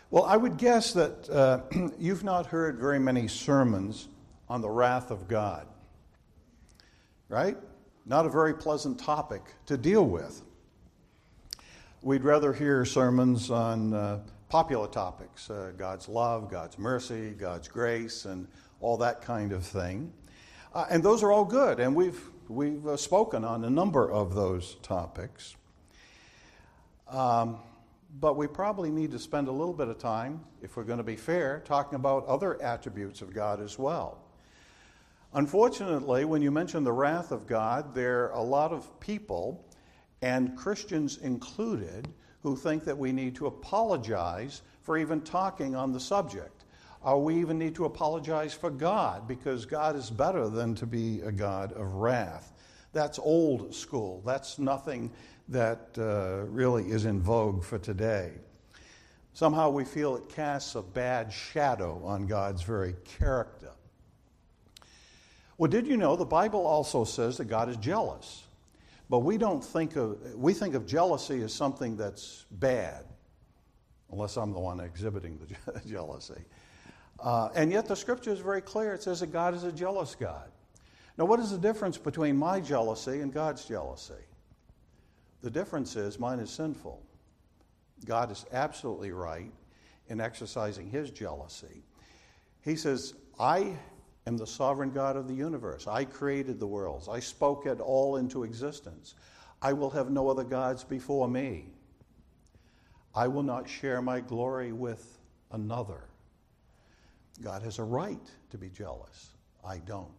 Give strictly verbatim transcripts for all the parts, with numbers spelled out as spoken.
Well, I would guess that uh, you've not heard very many sermons on the wrath of God, right? Not a very pleasant topic to deal with. We'd rather hear sermons on uh, popular topics, uh, God's love, God's mercy, God's grace, and all that kind of thing. Uh, and those are all good, and we've, we've uh, spoken on a number of those topics. Um, But we probably need to spend a little bit of time, if we're going to be fair, talking about other attributes of God as well. Unfortunately, when you mention the wrath of God, there are a lot of people, and Christians included, who think that we need to apologize for even talking on the subject. Or we even need to apologize for God, because God is better than to be a God of wrath. That's old school. That's nothing that uh, really is in vogue for today. Somehow we feel it casts a bad shadow on God's very character. Well, did you know the Bible also says that God is jealous? But we don't think of, we think of jealousy as something that's bad, unless I'm the one exhibiting the jealousy. Uh, and yet the scripture is very clear. It says that God is a jealous God. Now, what is the difference between my jealousy and God's jealousy? The difference is mine is sinful. God is absolutely right in exercising his jealousy. He says, I am the sovereign God of the universe. I created the worlds. I spoke it all into existence. I will have no other gods before me. I will not share my glory with another. God has a right to be jealous. I don't.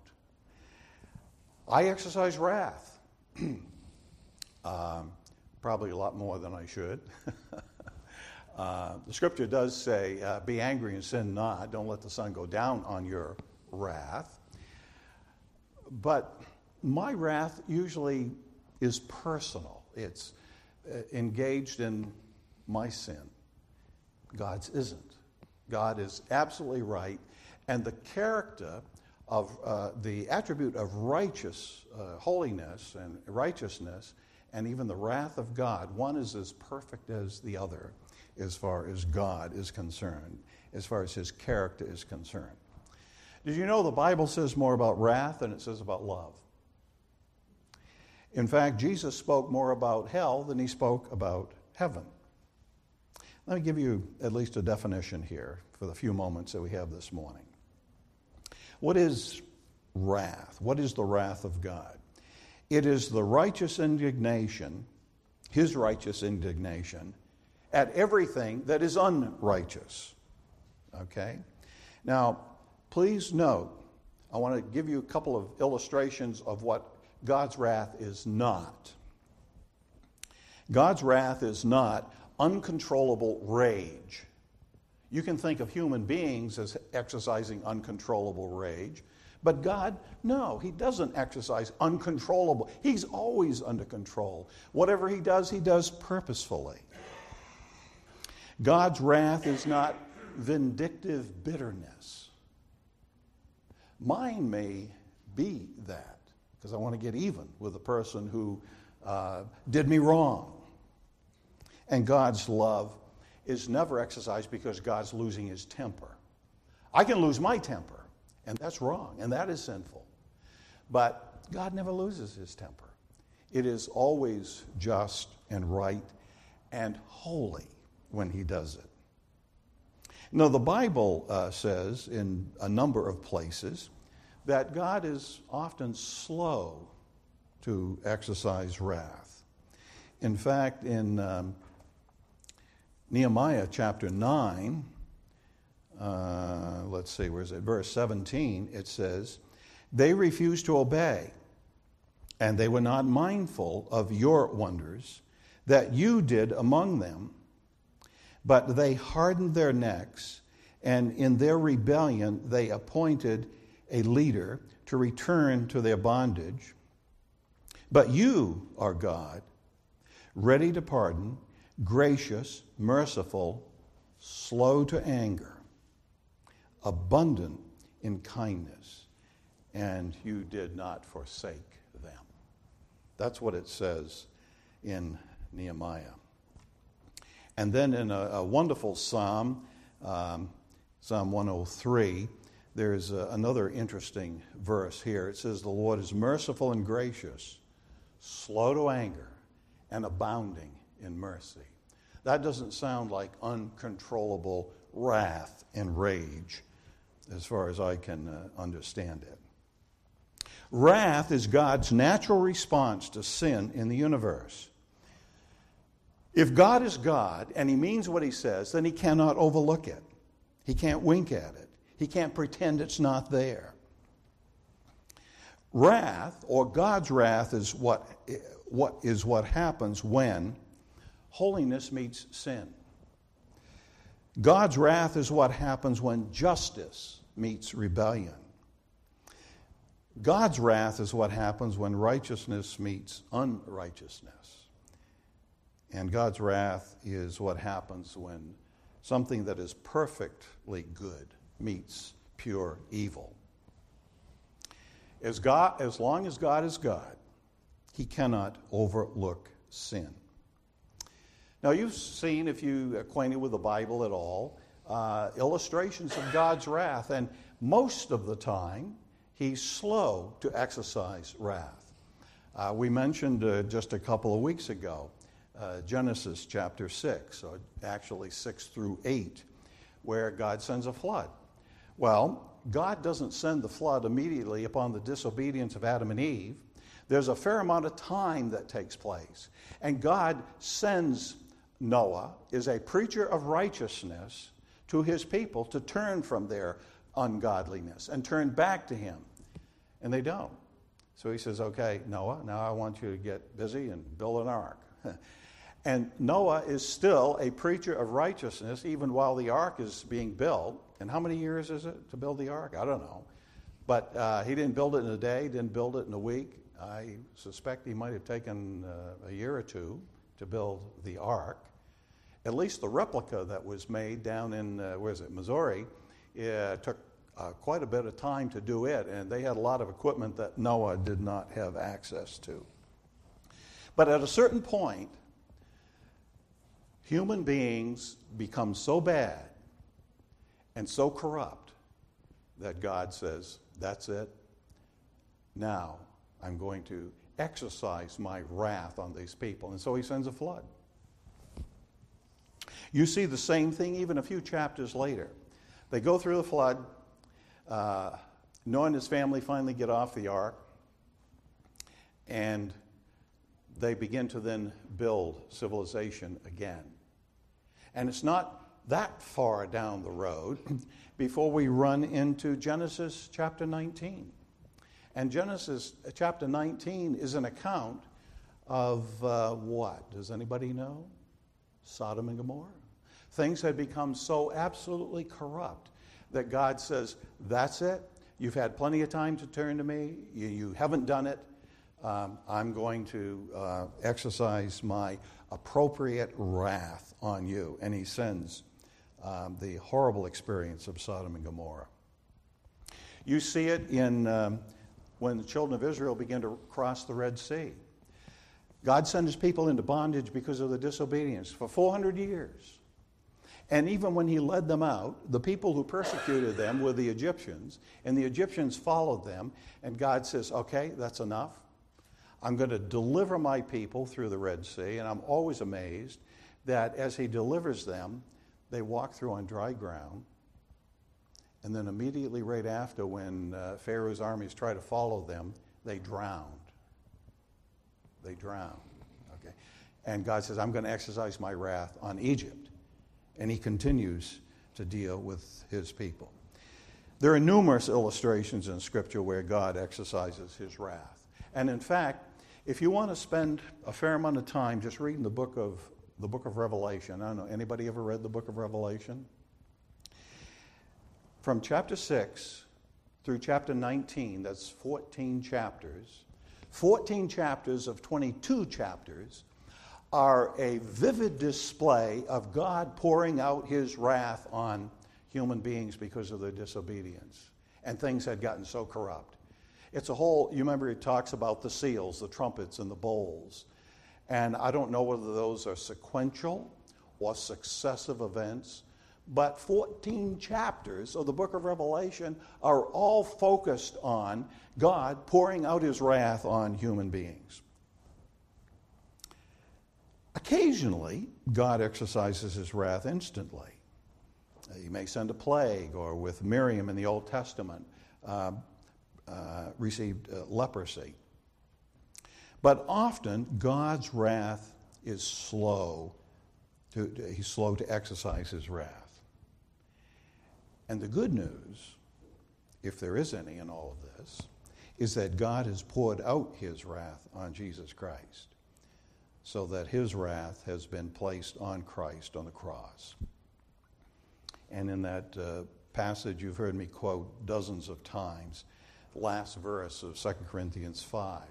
I exercise wrath. Um, probably a lot more than I should. uh, the scripture does say, uh, be angry and sin not. Don't let the sun go down on your wrath. But my wrath usually is personal. It's uh, engaged in my sin. God's isn't. God is absolutely right. And the character of uh, the attribute of righteous uh, holiness and righteousness, and even the wrath of God, one is as perfect as the other as far as God is concerned, as far as his character is concerned. Did you know the Bible says more about wrath than it says about love? In fact, Jesus spoke more about hell than he spoke about heaven. Let me give you at least a definition here for the few moments that we have this morning. What is wrath? What is the wrath of God? It is the righteous indignation, his righteous indignation, at everything that is unrighteous. Okay? Now, please note, I want to give you a couple of illustrations of what God's wrath is not. God's wrath is not uncontrollable rage. You can think of human beings as exercising uncontrollable rage. But God, no, he doesn't exercise uncontrollable. He's always under control. Whatever he does, he does purposefully. God's wrath is not vindictive bitterness. Mine may be that, because I want to get even with the person who uh, did me wrong. And God's love is never exercised because God's losing his temper. I can lose my temper. And that's wrong, and that is sinful. But God never loses his temper. It is always just and right and holy when he does it. Now, the Bible uh, says in a number of places that God is often slow to exercise wrath. In fact, in um, Nehemiah chapter nine, Uh, let's see, where is it? Verse seventeen, it says, they refused to obey, and they were not mindful of your wonders that you did among them, but they hardened their necks, and in their rebellion they appointed a leader to return to their bondage. But you are God, ready to pardon, gracious, merciful, slow to anger, abundant in kindness, and you did not forsake them. That's what it says in Nehemiah. And then in a, a wonderful psalm um, Psalm one oh three, there's uh, another interesting verse here. It says, the Lord is merciful and gracious, slow to anger, and abounding in mercy. That doesn't sound like uncontrollable wrath and rage, as far as I can uh, understand it. Wrath is God's natural response to sin in the universe. If God is God and he means what he says, then he cannot overlook it. He can't wink at it. He can't pretend it's not there. Wrath, or God's wrath, is what, what is what happens when holiness meets sin. God's wrath is what happens when justice meets rebellion. God's wrath is what happens when righteousness meets unrighteousness. And God's wrath is what happens when something that is perfectly good meets pure evil. As God, as long as God is God, he cannot overlook sin. Now, you've seen, if you're acquainted with the Bible at all, uh, illustrations of God's wrath, and most of the time, he's slow to exercise wrath. Uh, we mentioned uh, just a couple of weeks ago, uh, Genesis chapter six, or actually six through eight, where God sends a flood. Well, God doesn't send the flood immediately upon the disobedience of Adam and Eve. There's a fair amount of time that takes place. And God sends Noah, is a preacher of righteousness, to his people to turn from their ungodliness and turn back to him. And they don't. So he says, okay, Noah, now I want you to get busy and build an ark. And Noah is still a preacher of righteousness even while the ark is being built. And how many years is it to build the ark? I don't know. But uh, he didn't build it in a day, didn't build it in a week. I suspect he might have taken uh, a year or two to build the ark. At least the replica that was made down in, uh, where is it, Missouri, it took uh, quite a bit of time to do it. And they had a lot of equipment that Noah did not have access to. But at a certain point, human beings become so bad and so corrupt that God says, that's it. Now I'm going to exercise my wrath on these people. And so he sends a flood. You see the same thing even a few chapters later. They go through the flood. Uh, Noah and his family finally get off the ark. And they begin to then build civilization again. And it's not that far down the road before we run into Genesis chapter nineteen. And Genesis chapter nineteen is an account of uh, what? Does anybody know? Sodom and Gomorrah. Things had become so absolutely corrupt that God says, that's it. You've had plenty of time to turn to me. You, you haven't done it. Um, I'm going to uh, exercise my appropriate wrath on you. And he sends um, the horrible experience of Sodom and Gomorrah. You see it in um, when the children of Israel began to cross the Red Sea. God sent his people into bondage because of the disobedience for four hundred years. And even when he led them out, the people who persecuted them were the Egyptians, and the Egyptians followed them, and God says, okay, that's enough. I'm going to deliver my people through the Red Sea, and I'm always amazed that as he delivers them, they walk through on dry ground, and then immediately right after, when uh, Pharaoh's armies try to follow them, they drowned. They drowned. Okay, and God says, I'm going to exercise my wrath on Egypt. And he continues to deal with his people. There are numerous illustrations in Scripture where God exercises his wrath. And in fact, if you want to spend a fair amount of time just reading the book of the book of Revelation, I don't know, anybody ever read the book of Revelation? From chapter six through chapter nineteen, that's fourteen chapters. fourteen chapters of twenty-two chapters are a vivid display of God pouring out his wrath on human beings because of their disobedience. And things had gotten so corrupt. It's a whole, you remember it talks about the seals, the trumpets, and the bowls. And I don't know whether those are sequential or successive events, but fourteen chapters of the book of Revelation are all focused on God pouring out his wrath on human beings. Occasionally, God exercises his wrath instantly. He may send a plague, or with Miriam in the Old Testament, uh, uh, received uh, leprosy. But often, God's wrath is slow. To, to, he's slow to exercise his wrath. And the good news, if there is any in all of this, is that God has poured out his wrath on Jesus Christ, so that his wrath has been placed on Christ on the cross. And in that uh, passage you've heard me quote dozens of times, the last verse of Second Corinthians five,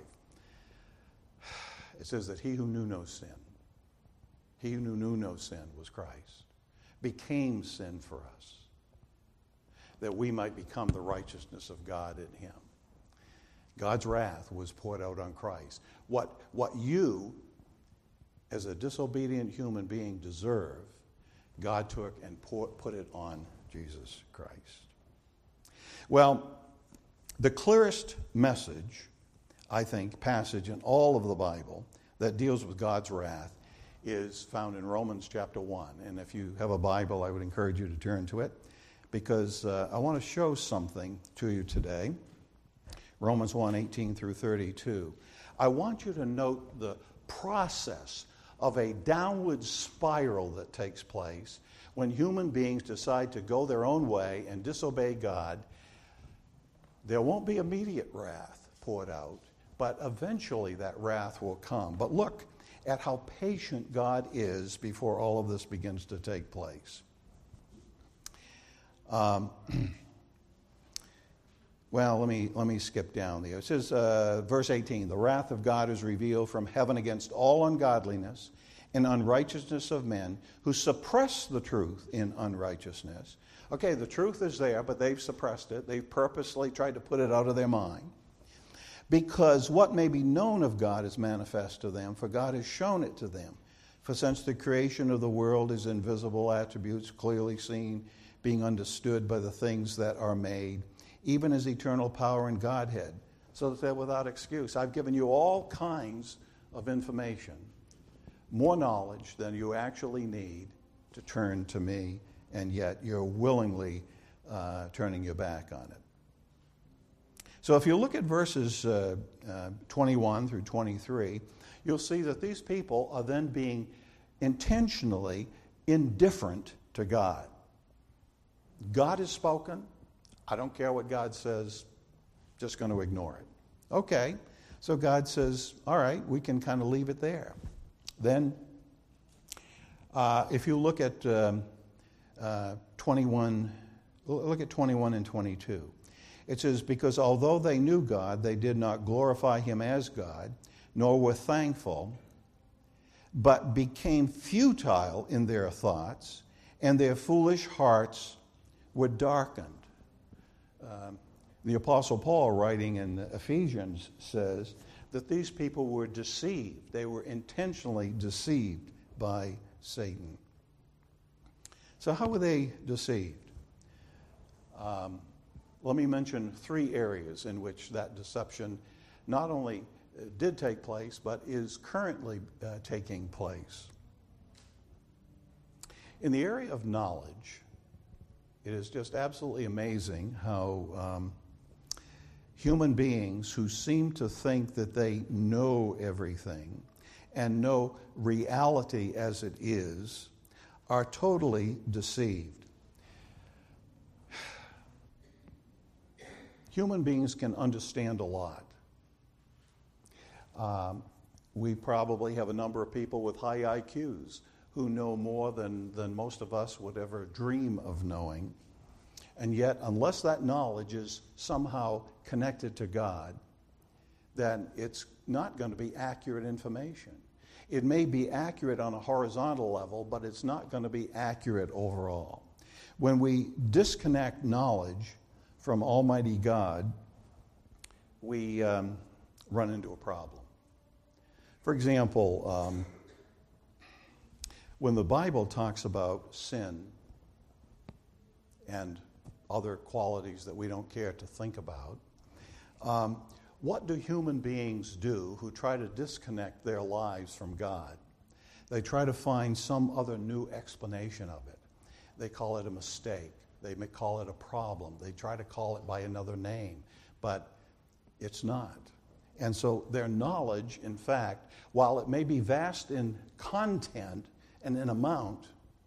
it says that he who knew no sin, he who knew no sin was Christ, became sin for us, that we might become the righteousness of God in him. God's wrath was poured out on Christ. What, what you, as a disobedient human being, deserve, God took and pour, put it on Jesus Christ. Well, the clearest message, I think, passage in all of the Bible that deals with God's wrath is found in Romans chapter one. And if you have a Bible, I would encourage you to turn to it, because uh, I want to show something to you today. Romans one, eighteen through thirty-two. I want you to note the process of a downward spiral that takes place when human beings decide to go their own way and disobey God. There won't be immediate wrath poured out, but eventually that wrath will come. But look at how patient God is before all of this begins to take place. Um, well, let me let me skip down there. It says, uh, verse eighteen, the wrath of God is revealed from heaven against all ungodliness and unrighteousness of men who suppress the truth in unrighteousness. Okay, the truth is there, but they've suppressed it. They've purposely tried to put it out of their mind. Because what may be known of God is manifest to them, for God has shown it to them. For since the creation of the world, his invisible attributes clearly seen, being understood by the things that are made, even his eternal power and Godhead, so that they're without excuse. I've given you all kinds of information, more knowledge than you actually need to turn to me, and yet you're willingly uh, turning your back on it. So if you look at verses uh, uh, twenty-one through twenty-three, you'll see that these people are then being intentionally indifferent to God. God has spoken. I don't care what God says, just going to ignore it. Okay, so God says, all right, we can kind of leave it there. Then, uh, if you look at um, uh, twenty-one, look at twenty-one and twenty-two. It says, because although they knew God, they did not glorify him as God, nor were thankful, but became futile in their thoughts, and their foolish hearts were darkened. Um, the Apostle Paul, writing in Ephesians, says that these people were deceived. They were intentionally deceived by Satan. So how were they deceived? Um, let me mention three areas in which that deception not only did take place, but is currently uh, taking place. In the area of knowledge, it is just absolutely amazing how um, human beings who seem to think that they know everything and know reality as it is are totally deceived. Human beings can understand a lot. Um, we probably have a number of people with high I Qs who know more than, than most of us would ever dream of knowing. And yet, unless that knowledge is somehow connected to God, then it's not going to be accurate information. It may be accurate on a horizontal level, but it's not going to be accurate overall. When we disconnect knowledge from Almighty God, we um, run into a problem. For example, um, when the Bible talks about sin, and other qualities that we don't care to think about. Um, what do human beings do who try to disconnect their lives from God? They try to find some other new explanation of it. They call it a mistake. They may call it a problem. They try to call it by another name, but it's not. And so their knowledge, in fact, while it may be vast in content and in amount,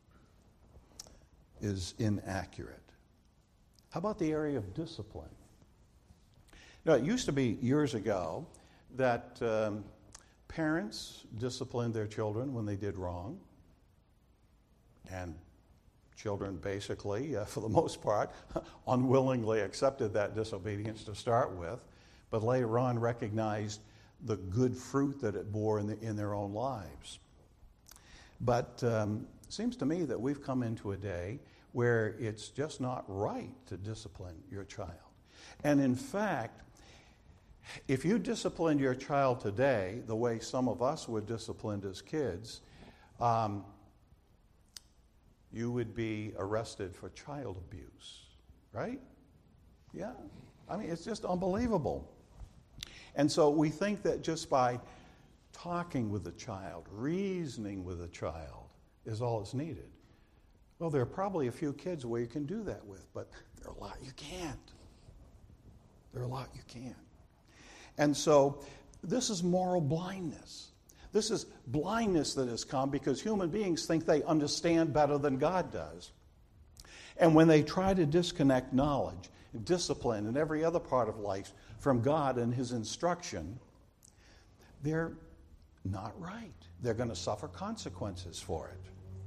is inaccurate. How about the area of discipline? Now, it used to be years ago that um, parents disciplined their children when they did wrong, and children basically, uh, for the most part, unwillingly accepted that disobedience to start with, but later on recognized the good fruit that it bore in, the, in their own lives. But um, it seems to me that we've come into a day where it's just not right to discipline your child. And in fact, if you disciplined your child today the way some of us were disciplined as kids, um, you would be arrested for child abuse, right? Yeah. I mean, it's just unbelievable. And so we think that just by talking with the child, reasoning with the child, is all that's needed. Well, there are probably a few kids where you can do that with, but there are a lot you can't. There are a lot you can't. And so this is moral blindness. This is blindness that has come because human beings think they understand better than God does. And when they try to disconnect knowledge, discipline, and every other part of life from God and His instruction, they're not right. They're going to suffer consequences for it.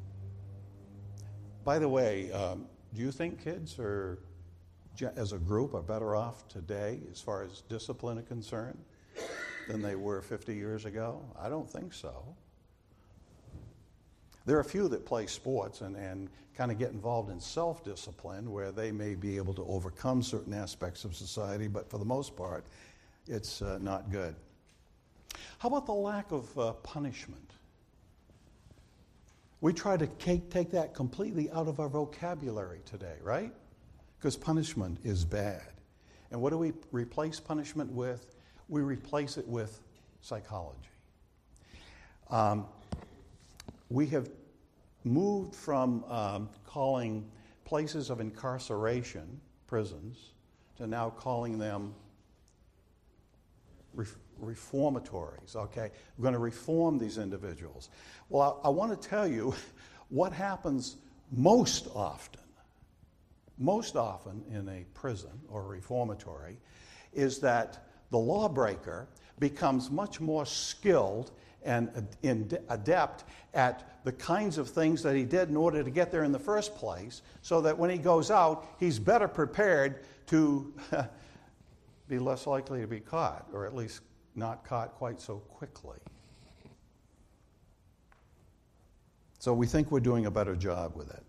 By the way, um, do you think kids are, as a group, are better off today as far as discipline is concerned than they were fifty years ago? I don't think so. There are a few that play sports and, and kind of get involved in self-discipline where they may be able to overcome certain aspects of society, but for the most part, it's uh, not good. How about the lack of uh, punishment? We try to take that completely out of our vocabulary today, right? Because punishment is bad. And what do we replace punishment with? We replace it with psychology. Um, we have moved from um, calling places of incarceration prisons to now calling them re- reformatories, okay? We're going to reform these individuals. Well, I, I want to tell you what happens most often, most often in a prison or reformatory is that the lawbreaker becomes much more skilled and adept at the kinds of things that he did in order to get there in the first place, so that when he goes out, he's better prepared to be less likely to be caught, or at least not caught quite so quickly. So we think we're doing a better job with it.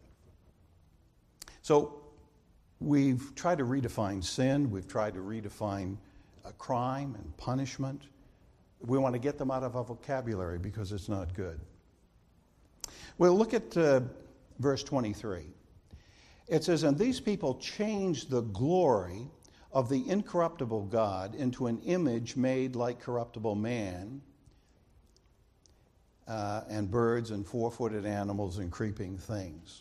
So we've tried to redefine sin, we've tried to redefine a crime and punishment. We want to get them out of our vocabulary because it's not good. Well, look at uh, verse twenty-three. It says, "And these people changed the glory of the incorruptible God into an image made like corruptible man, uh, and birds and four-footed animals and creeping things."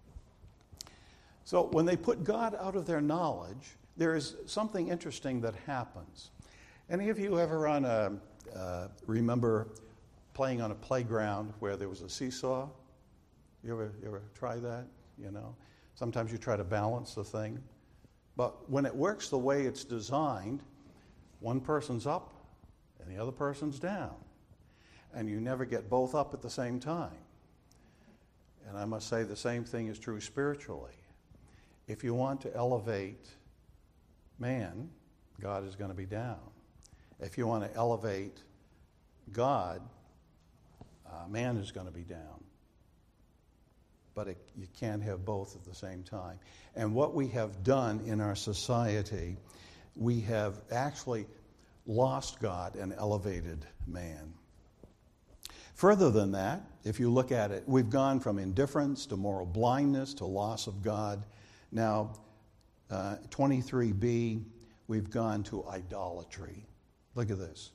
So when they put God out of their knowledge, there is something interesting that happens. Any of you ever on a uh, remember playing on a playground where there was a seesaw? You ever, you ever try that? You know, sometimes you try to balance the thing, but when it works the way it's designed, one person's up and the other person's down, and you never get both up at the same time. And I must say the same thing is true spiritually. If you want to elevate man, God is going to be down. If you want to elevate God, uh, man is going to be down. But it, you can't have both at the same time. And what we have done in our society, we have actually lost God and elevated man. Further than that, if you look at it, we've gone from indifference to moral blindness to loss of God Now, uh, twenty-three b, we've gone to idolatry. Look at this.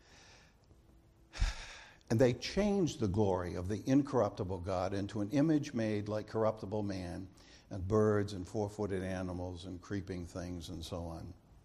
And they changed the glory of the incorruptible God into an image made like corruptible man, and birds and four-footed animals and creeping things and so on.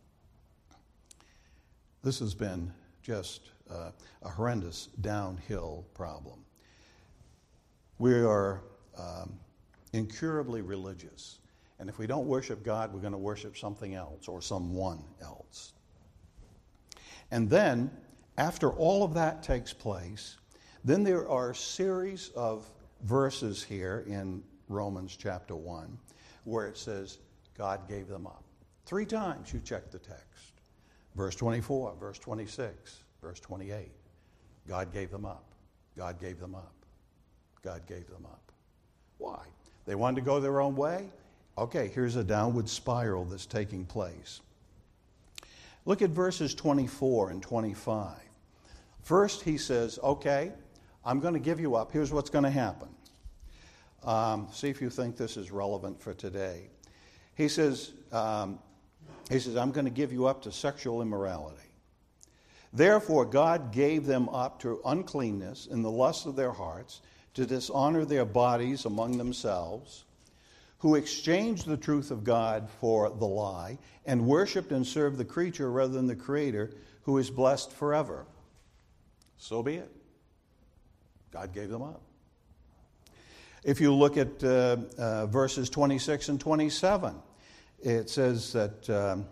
This has been just uh, a horrendous downhill problem. We are um, incurably religious. And if we don't worship God, we're going to worship something else or someone else. And then, after all of that takes place, then there are a series of verses here in Romans chapter one where it says God gave them up. Three times you check the text. Verse twenty-four, verse twenty-six, verse twenty-eight. God gave them up. God gave them up. God gave them up. Why? They wanted to go their own way? Okay, here's a downward spiral that's taking place. Look at verses twenty-four and twenty-five. First, he says, okay, I'm going to give you up. Here's what's going to happen. Um, see if you think this is relevant for today. He says, um, he says, I'm going to give you up to sexual immorality. Therefore, God gave them up to uncleanness in the lust of their hearts, to dishonor their bodies among themselves, who exchanged the truth of God for the lie, and worshipped and served the creature rather than the Creator, who is blessed forever. So be it. God gave them up. If you look at uh, uh, verses twenty-six and twenty-seven, it says that um,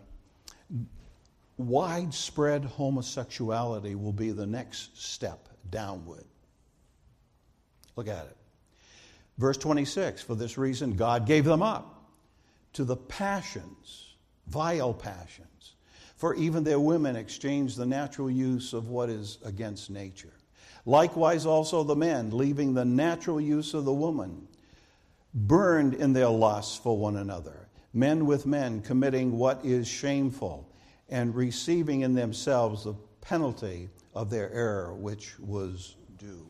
widespread homosexuality will be the next step downward. Look at it. Verse twenty-six, for this reason God gave them up to the passions, vile passions. For even their women exchanged the natural use of what is against nature. Likewise also the men, leaving the natural use of the woman, burned in their lusts for one another. Men with men committing what is shameful, and receiving in themselves the penalty of their error, which was due.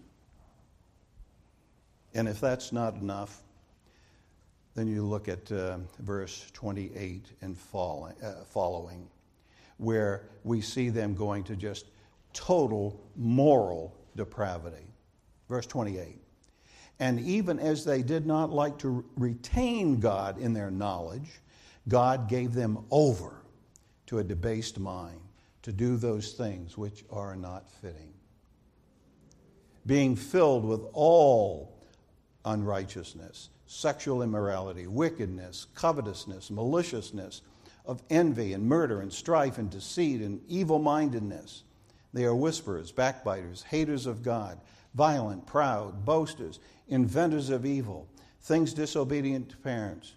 And if that's not enough, then you look at uh, verse twenty-eight and follow, uh, following, where we see them going to just total moral depravity. Verse twenty-eight. And even as they did not like to retain God in their knowledge, God gave them over to a debased mind to do those things which are not fitting. Being filled with all unrighteousness, sexual immorality, wickedness, covetousness, maliciousness, of envy and murder and strife and deceit and evil-mindedness. They are whisperers, backbiters, haters of God, violent, proud, boasters, inventors of evil, things disobedient to parents,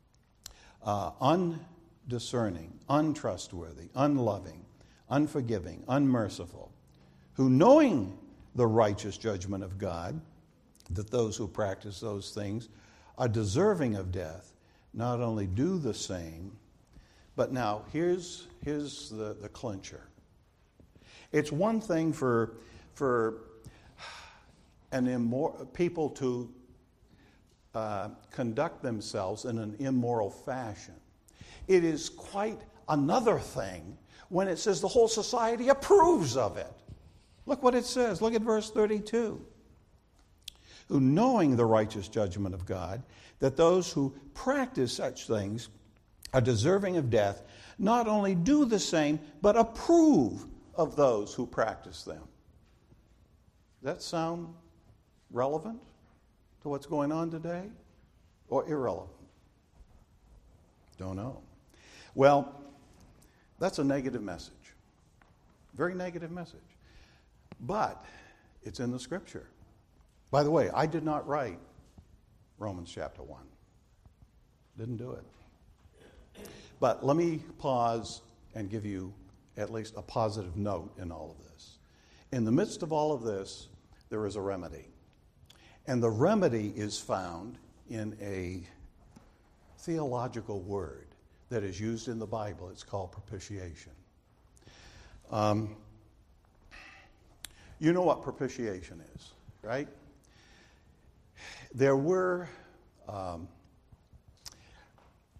uh, undiscerning, untrustworthy, unloving, unforgiving, unmerciful, who knowing the righteous judgment of God, that those who practice those things are deserving of death, not only do the same, but now here's, here's the, the clincher. It's one thing for, for an immor- people to uh, conduct themselves in an immoral fashion. It is quite another thing when it says the whole society approves of it. Look what it says. Look at verse thirty-two. Who, knowing the righteous judgment of God, that those who practice such things are deserving of death, not only do the same, but approve of those who practice them. Does that sound relevant to what's going on today? Or irrelevant? Don't know. Well, that's a negative message. Very negative message. But it's in the Scripture. By the way, I did not write Romans chapter one. Didn't do it. But let me pause and give you at least a positive note in all of this. In the midst of all of this, there is a remedy. And the remedy is found in a theological word that is used in the Bible. It's called propitiation. Um, you know what propitiation is, right? There were um,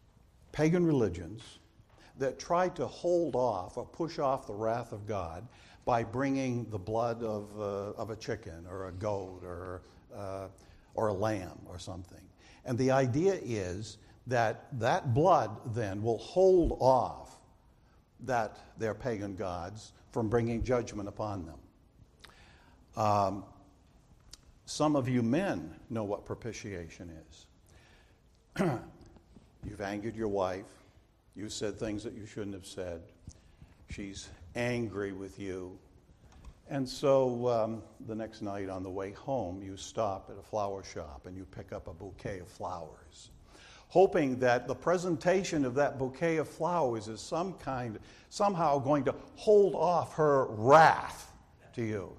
pagan religions that try to hold off or push off the wrath of God by bringing the blood of, uh, of a chicken or a goat or, uh, or a lamb or something. And the idea is that that blood then will hold off that their pagan gods from bringing judgment upon them. Um, some of you men know what propitiation is. You've angered your wife. You said things that you shouldn't have said. She's angry with you. And so um, the next night on the way home, you stop at a flower shop and you pick up a bouquet of flowers, hoping that the presentation of that bouquet of flowers is some kind, somehow going to hold off her wrath to you.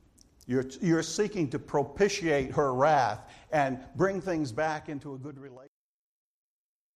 You're, you're seeking to propitiate her wrath and bring things back into a good relationship.